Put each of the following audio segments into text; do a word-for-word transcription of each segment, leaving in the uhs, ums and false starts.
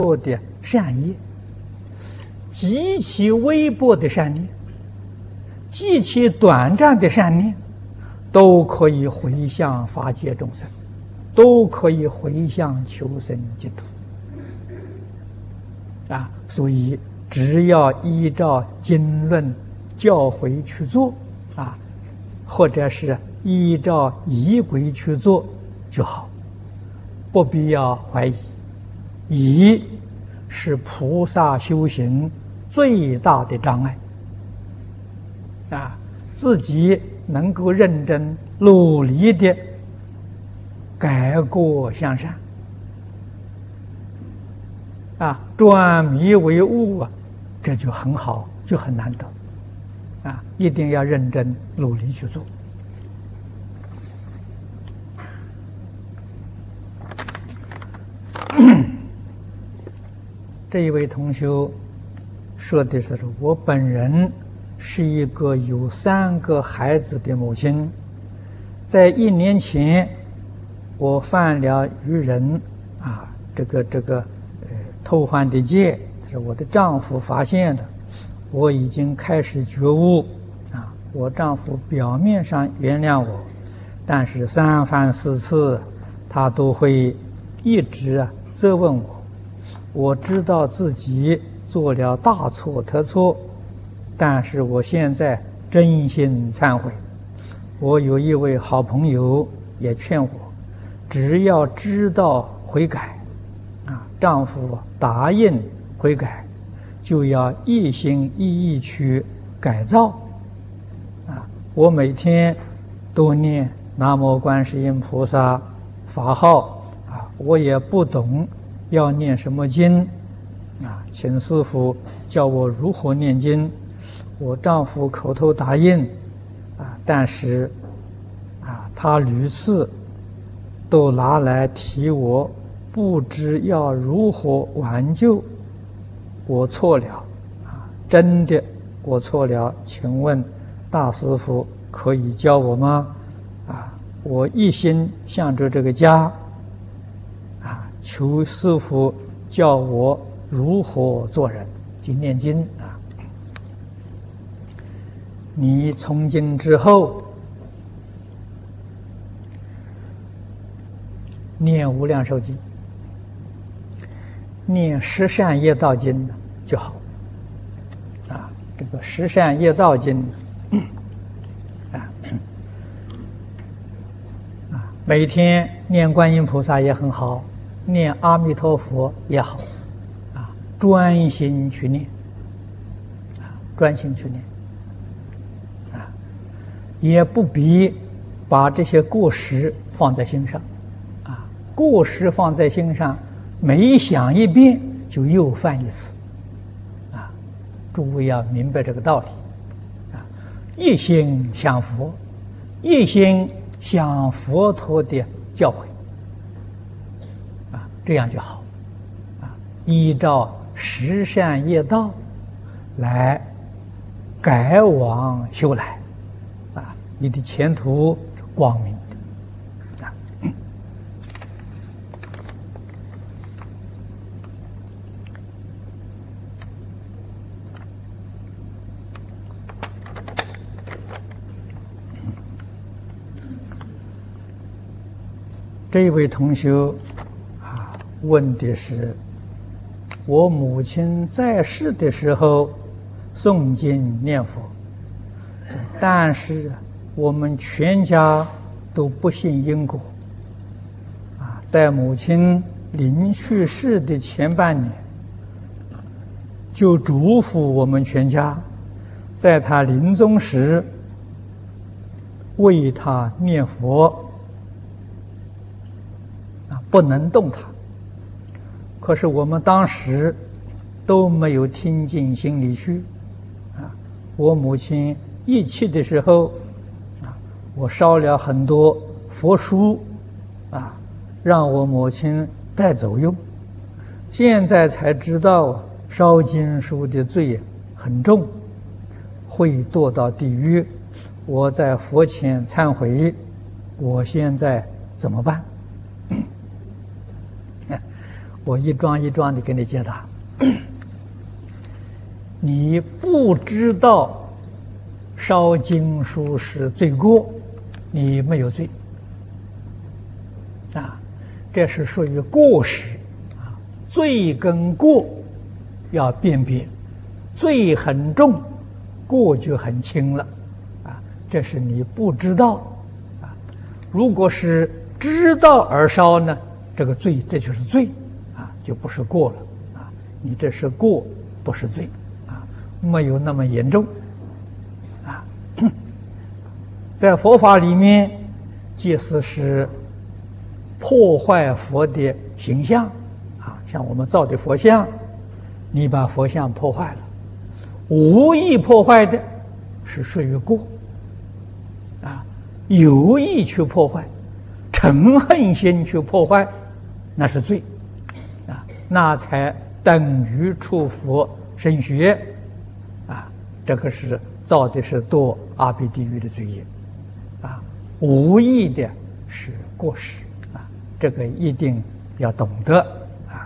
做的善业，极其微薄的善念，极其短暂的善念，都可以回向法界众生，都可以回向求生净土。啊，所以只要依照经论教诲去做，啊，或者是依照仪轨去做就好，不必要怀疑。疑是菩萨修行最大的障碍。啊，自己能够认真努力的改过向善，啊，转迷为悟啊，这就很好，就很难得。啊，一定要认真努力去做。这一位同学说的是，我本人是一个有三个孩子的母亲，在一年前我犯了与人啊这个这个呃偷换的戒，是我的丈夫发现了，我已经开始觉悟啊，我丈夫表面上原谅我，但是三番四次他都会一直啊责问我。我知道自己做了大错特错，但是我现在真心忏悔。我有一位好朋友也劝我，只要知道悔改，啊，丈夫答应悔改，就要一心一意去改造。啊，我每天都念南无观世音菩萨法号，啊，我也不懂要念什么经，啊，请师父教我如何念经。我丈夫口头答应，啊，但是，啊，他屡次都拿来提我，不知要如何挽救。我错了，啊，真的我错了，请问大师父可以教我吗？啊，我一心向着这个家。求师父教我如何做人，即念经啊！你从今之后念无量寿经，念十善业道经就好。啊，这个十善业道经啊，啊，每天念观音菩萨也很好。念阿弥陀佛也好，啊，专心去念，啊，专心去念，啊，也不必把这些过失放在心上，啊，过失放在心上，每想一遍就又犯一次，啊，诸位要明白这个道理，啊，一心向佛，一心向佛陀的教诲。这样就好，啊，依照十善业道来改往修来，啊，你的前途是光明的，啊。这位同学问的是，我母亲在世的时候诵经念佛，但是我们全家都不信因果，啊，在母亲临去世的前半年，就嘱咐我们全家，在她临终时为她念佛，啊，不能动她。可是我们当时都没有听进心里去，啊，我母亲一去的时候，啊，我烧了很多佛书，啊，让我母亲带走用。现在才知道烧经书的罪很重，会堕到地狱。我在佛前忏悔，我现在怎么办？ 我一桩一桩的给你解答。你不知道烧经书是罪过，你没有罪啊，这是属于过失啊。罪跟过要辨别，罪很重，过就很轻了啊。这是你不知道啊。如果是知道而烧呢，这个罪这就是罪啊，就不是过了啊。你这是过，不是罪啊，没有那么严重啊。在佛法里面，祭祀是破坏佛的形象啊，像我们造的佛像，你把佛像破坏了，无意破坏的是属于过啊，有意去破坏，嗔恨心去破坏，那是罪啊，那才等于出佛身血啊，这个是造的是堕阿鼻地狱的罪业啊，无意的是过失啊，这个一定要懂得啊。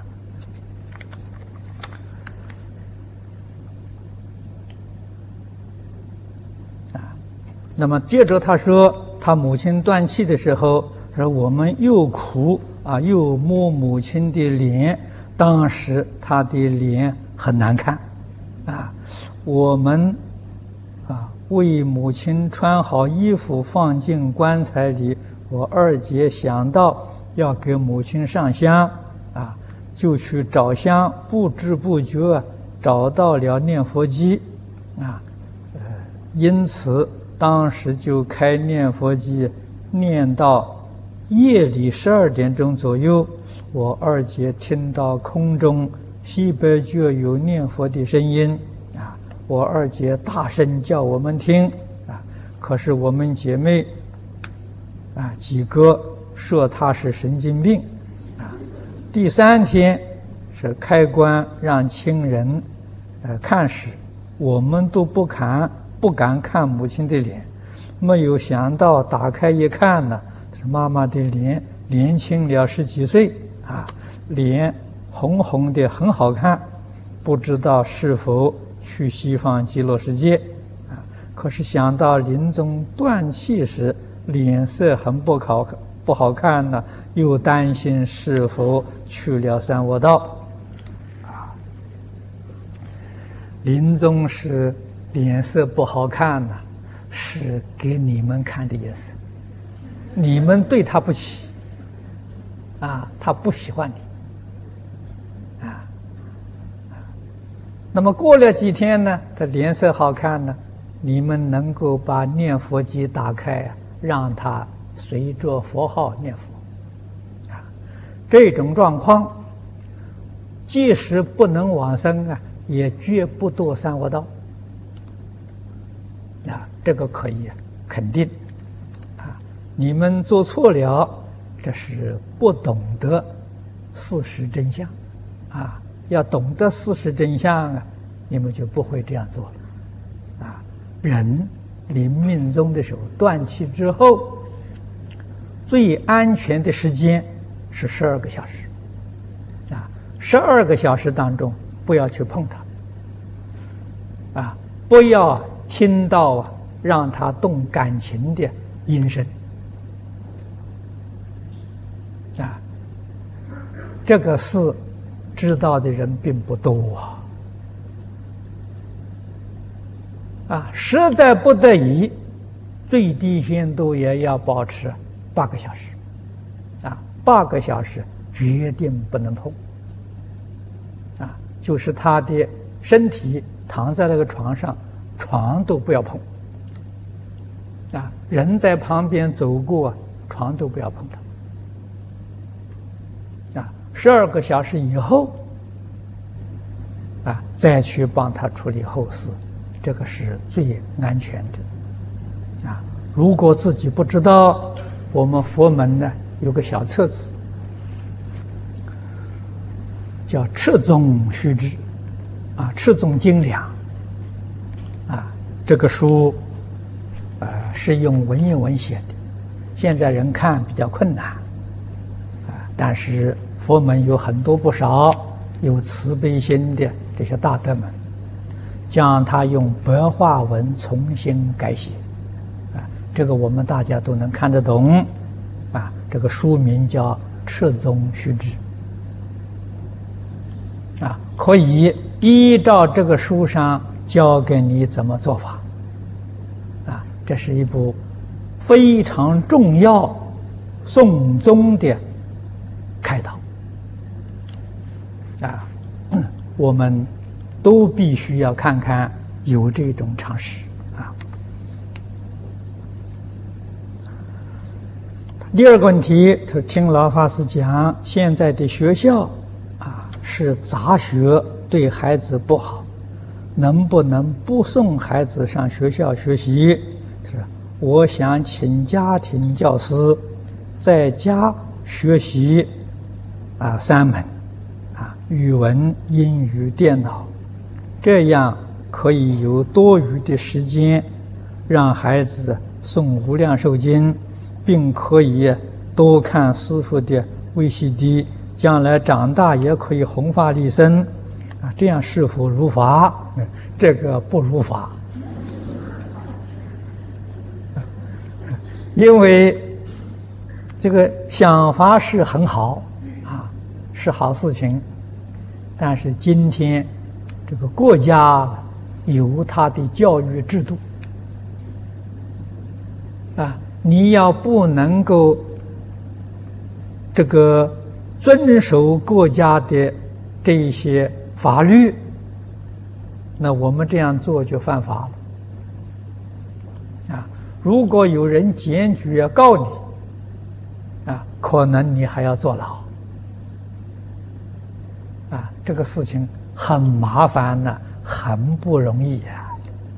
啊，那么接着他说，他母亲断气的时候，他说我们又哭啊，又摸母亲的脸，当时他的脸很难看啊，我们啊为母亲穿好衣服放进棺材里，我二姐想到要给母亲上香啊，就去找香，不知不觉找到了念佛机啊，呃，因此当时就开念佛机，念到夜里十二点钟左右，我二姐听到空中西北就有念佛的声音啊，我二姐大声叫我们听啊，可是我们姐妹啊几个说她是神经病啊。第三天是开棺让亲人呃看时，我们都不敢不敢看母亲的脸，没有想到打开一看呢，妈妈的脸年轻了十几岁啊，脸红红的很好看，不知道是否去西方极乐世界啊。可是想到临终断气时脸色很不好不好看呢，又担心是否去了三恶道啊。临终时脸色不好看呢，是给你们看的意思，你们对他不起啊，他不喜欢你啊。那么过了几天呢，他脸色好看呢，你们能够把念佛机打开啊，让他随着佛号念佛啊。这种状况，即使不能往生啊，也绝不堕三恶道啊，这个可以肯定。你们做错了，这是不懂得事实真相啊！要懂得事实真相啊，你们就不会这样做了啊！人临命终的时候，断气之后，最安全的时间是十二个小时啊！十二个小时当中，不要去碰它啊！不要听到啊让他动感情的音声。啊，这个事知道的人并不多啊！啊，实在不得已，最低限度也要保持八个小时，啊，八个小时决定不能碰。啊，就是他的身体躺在那个床上，床都不要碰。啊，人在旁边走过，床都不要碰它。十二个小时以后，啊，再去帮他处理后事，这个是最安全的。啊，如果自己不知道，我们佛门呢有个小册子，叫《赤宗须知》，啊，《赤宗精良》，啊，这个书，呃，是用文言文写的，现在人看比较困难，啊，但是佛门有很多不少有慈悲心的这些大德们，将它用白话文重新改写，啊，这个我们大家都能看得懂，啊，这个书名叫《赤宗须知》，啊，可以依照这个书上教给你怎么做法，啊，这是一部非常重要诵宗的开导，啊，我们都必须要看看有这种常识啊。第二个问题，他听老法师讲，现在的学校啊是杂学，对孩子不好，能不能不送孩子上学校学习？是，我想请家庭教师在家学习啊三门啊语文、英语、电脑，这样可以有多余的时间让孩子诵无量寿经，并可以多看师父的 V C D， 将来长大也可以弘法利生啊，这样是否如法？这个不如法，因为这个想法是很好啊，是好事情，但是今天这个国家有它的教育制度啊，你要不能够这个遵守国家的这些法律，那我们这样做就犯法了啊！如果有人检举要告你啊，可能你还要坐牢啊！这个事情很麻烦呢，很不容易呀！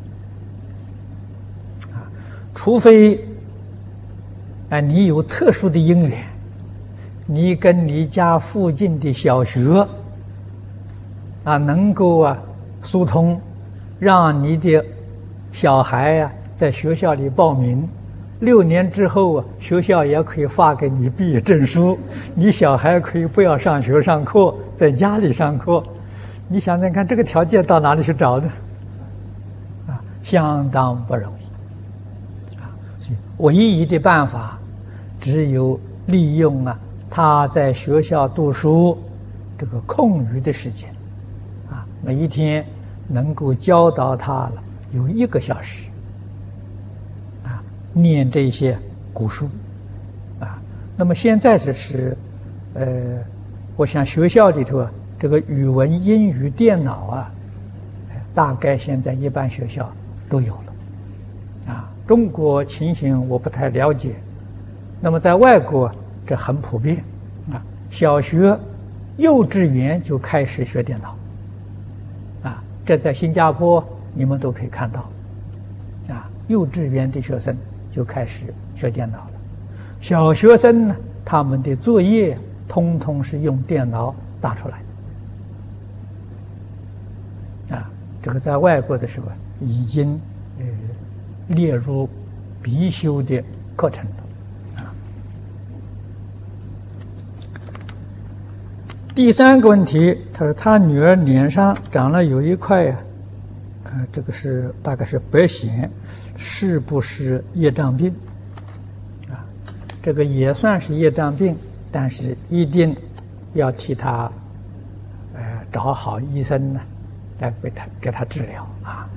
啊，除非啊你有特殊的因缘，你跟你家附近的小学啊能够啊疏通，让你的小孩呀、啊、在学校里报名，六年之后啊，学校也可以发给你毕业证书，你小孩可以不要上学上课，在家里上课。你想想看，这个条件到哪里去找的？啊，相当不容易啊！所以唯一的办法，只有利用啊他在学校读书这个空余的时间，啊，每一天能够教导他了有一个小时，啊，念这些古书，啊，那么现在只是，呃，我想学校里头啊。这个语文、英语、电脑啊，大概现在一般学校都有了，啊，中国情形我不太了解，那么在外国这很普遍，啊，小学、幼稚园就开始学电脑，啊，这在新加坡你们都可以看到，啊，幼稚园的学生就开始学电脑了，小学生呢，他们的作业通通是用电脑打出来的。啊，这个在外国的时候已经呃列入必修的课程了啊。第三个问题，他说他女儿脸上长了有一块，呃，这个是大概是白癣，是不是业障病？啊，这个也算是业障病，但是一定要替他呃找好医生呢。来给他给他治疗啊！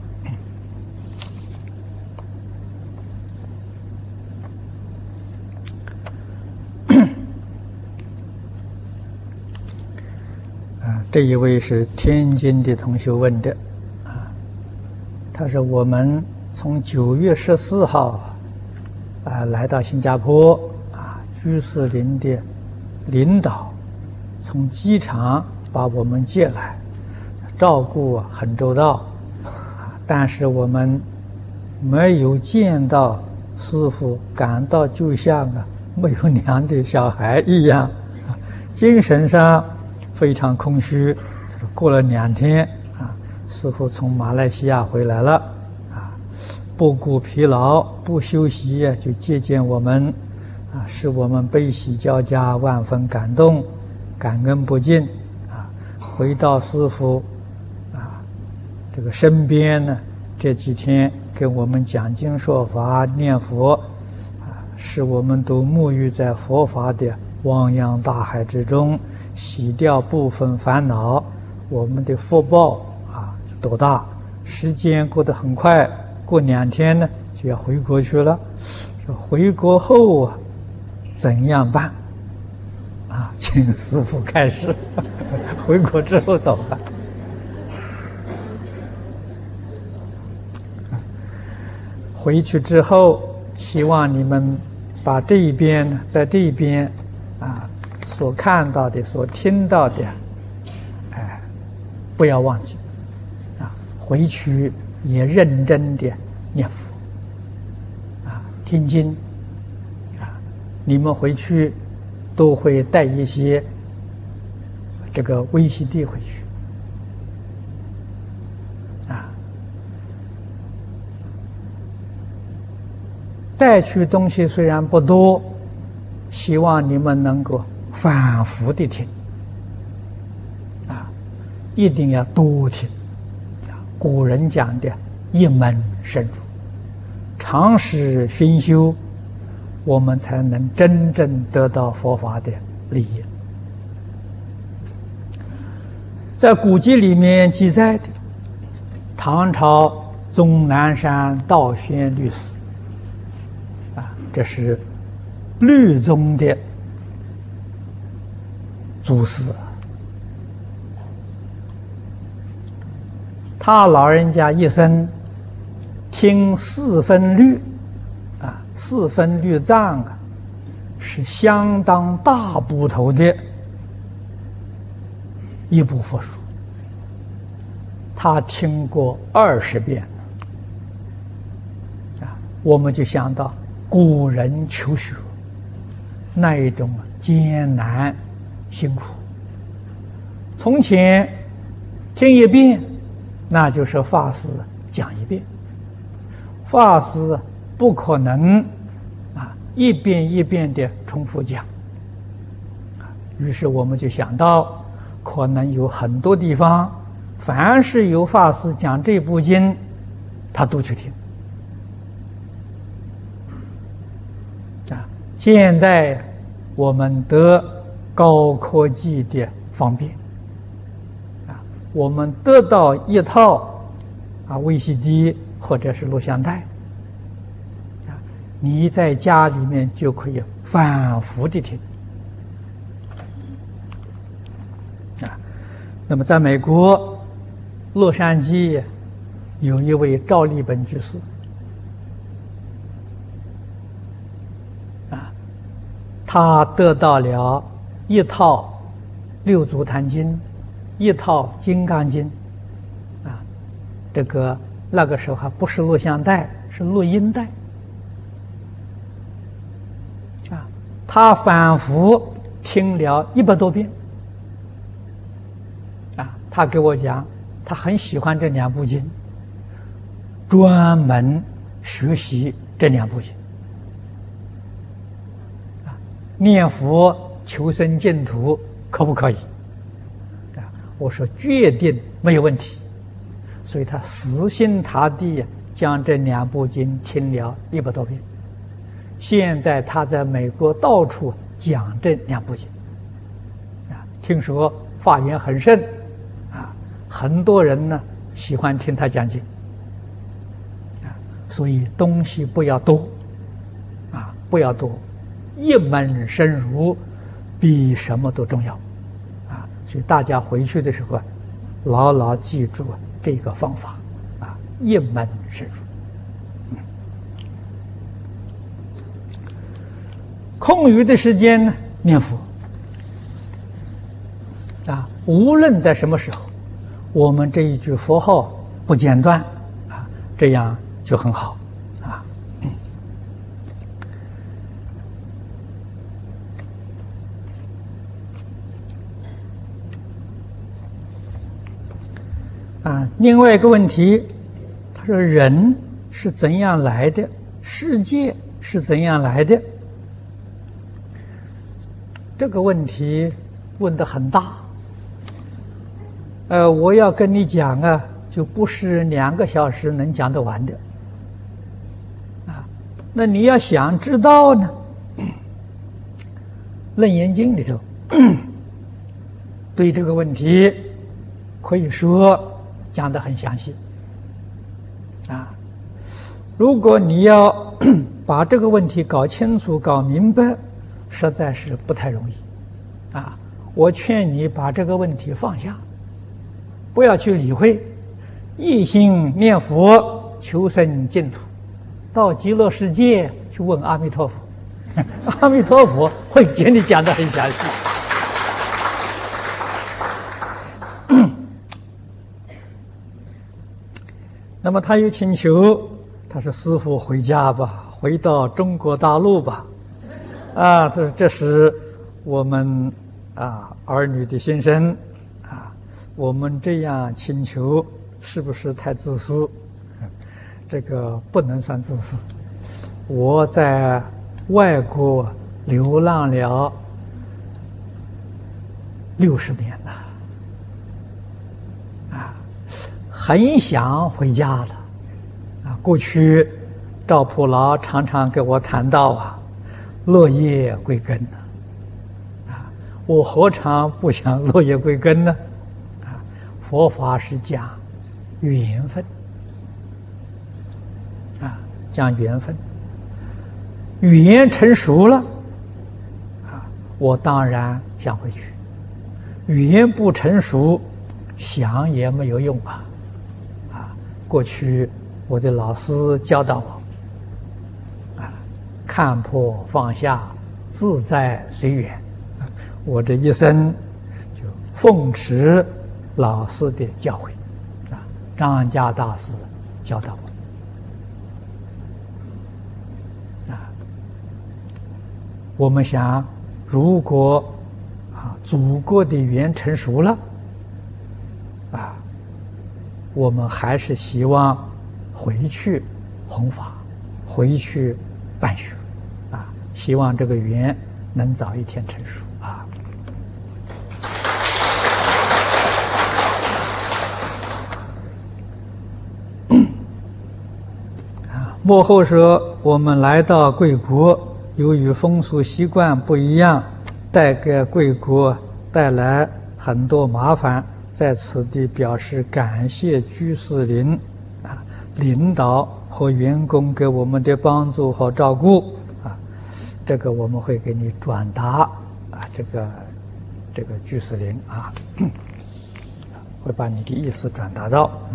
啊，这一位是天津的同学问的啊，他说我们从九月十四号啊来到新加坡啊，居士林的领导从机场把我们接来。照顾很周到，啊，但是我们没有见到师父，感到就像啊没有娘的小孩一样，啊，精神上非常空虚。过了两天啊，师父从马来西亚回来了，啊，不顾疲劳，不休息就接见我们，啊，使我们悲喜交加，万分感动。 感恩不尽啊，回到师父啊这个身边呢，这几天给我们讲经说法念佛啊，使我们都沐浴在佛法的汪洋大海之中，洗掉部分烦恼，我们的福报啊多大！时间过得很快，过两天呢就要回国去了。说回国后啊，怎样办？啊，请师父开示。回国之后怎么办？回去之后，希望你们把这一边呢，在这一边啊所看到的、所听到的，哎，不要忘记。回去也认真的念佛啊，听经啊。你们回去都会带一些这个 V C D 回去啊，带去东西虽然不多，希望你们能够反复的听啊，一定要多听。古人讲的一门深入，常识熏修，我们才能真正得到佛法的利益。在古籍里面记载的，唐朝终南山道宣律师啊，这是律宗的祖师。他老人家一生听四分律啊，四分律藏啊，是相当大部头的一部佛书。他听过二十遍啊，我们就想到古人求学那一种艰难辛苦。从前听一遍，那就是法师讲一遍，法师不可能啊一遍一遍的重复讲啊。于是我们就想到，可能有很多地方，凡是有法师讲这部经，他都去听啊。现在我们得高科技的方便。我们得到一套啊 V C D 或者是录像带啊，你在家里面就可以反复的听啊。那么在美国洛杉矶有一位赵立本居士啊，他得到了一套六祖坛经，一套《金刚经》啊，这个那个时候还不是录像带，是录音带啊。他反复听了一百多遍啊。他给我讲，他很喜欢这两部经，专门学习这两部经啊。念佛求生净土可不可以？我说决定没有问题，所以他死心塌地将这两部经听了一百多遍。现在他在美国到处讲这两部经，啊，听说法缘很盛，啊，很多人呢喜欢听他讲经，啊，所以东西不要多，啊，不要多，一门深入比什么都重要。所以大家回去的时候，牢牢记住这个方法啊，一门深入。嗯、空余的时间呢，念佛啊，无论在什么时候，我们这一句佛号不间断啊，这样就很好啊。嗯啊，另外一个问题，他说人是怎样来的，世界是怎样来的？这个问题问得很大。呃，我要跟你讲啊，就不是两个小时能讲得完的。啊，那你要想知道呢，《楞严经》里头对这个问题可以说讲得很详细。啊，如果你要把这个问题搞清楚、搞明白，实在是不太容易。啊，我劝你把这个问题放下，不要去理会，一心念佛求生净土，到极乐世界去问阿弥陀佛，阿弥陀佛会给你讲得很详细。那么他又请求，他说：“师父回家吧，回到中国大陆吧。”啊，他说：“这是我们啊儿女的心声啊，我们这样请求是不是太自私？这个不能算自私。我在外国流浪了六十年了。”很想回家了，啊！过去赵普劳常常给我谈到啊，落叶归根呢，啊！我何尝不想落叶归根呢？啊！佛法是讲缘分，啊，讲缘分，缘成熟了，啊，我当然想回去；缘不成熟，想也没有用啊。过去我的老师教导我，啊，看破放下，自在随缘。啊，我这一生就奉持老师的教诲，啊，张家大师教导我。啊，我们想，如果啊祖国的缘成熟了，啊。我们还是希望回去弘法，回去办学，啊，希望这个缘能早一天成熟啊。啊，幕后说我们来到贵国，由于风俗习惯不一样，带给贵国带来很多麻烦。在此地表示感谢居士林啊，领导和员工给我们的帮助和照顾啊，这个我们会给你转达啊，这个这个居士林啊，会把你的意思转达到。嗯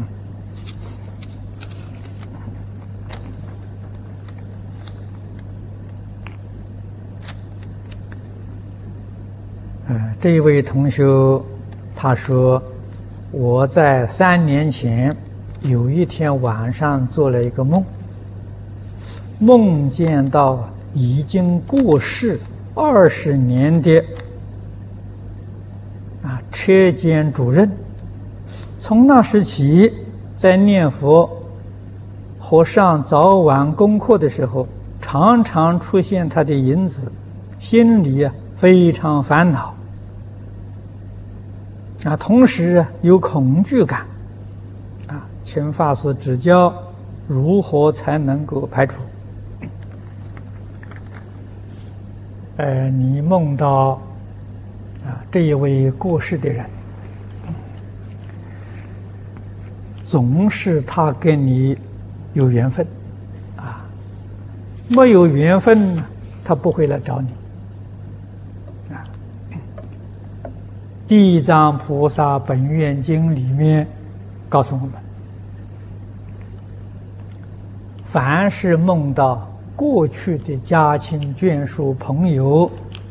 呃，这一位同学他说，我在三年前有一天晚上做了一个梦，梦见到已经过世二十年的啊车间主任，从那时起，在念佛和上早晚功课的时候，常常出现他的影子，心里啊非常烦恼。啊，同时有恐惧感，啊，请法师指教如何才能够排除。呃，你梦到啊这一位过世的人，总是他跟你有缘分，啊，没有缘分他不会来找你。《地藏菩萨本愿经》里面告诉我们，凡是梦到过去的家亲眷属朋友，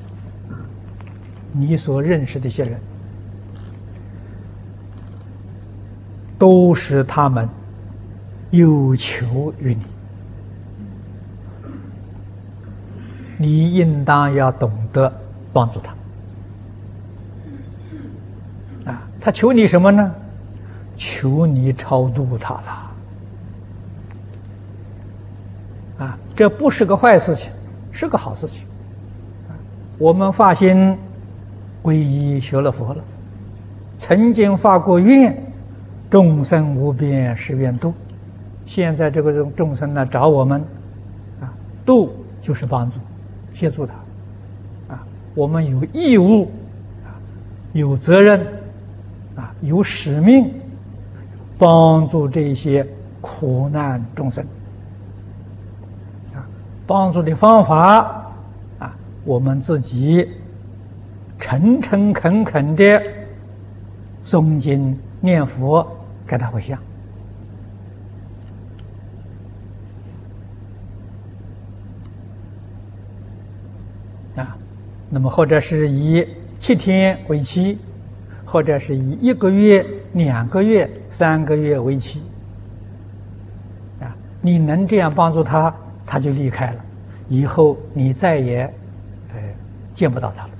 你所认识的一些人，都是他们有求于你，你应当要懂得帮助他。他求你什么呢？求你超度他了。啊，这不是个坏事情，是个好事情。我们发心皈依学了佛了，曾经发过愿，众生无边誓愿度。现在这个众众生呢找我们，啊，度就是帮助，协助他，啊，我们有义务，啊，有责任，啊，有使命，帮助这些苦难众生。啊，帮助的方法，啊，我们自己诚诚恳恳的诵经念佛，给他回向。啊，那么或者是以七天为期，或者是以一个月、两个月、三个月为期。啊，你能这样帮助他，他就离开了，以后你再也呃见不到他了。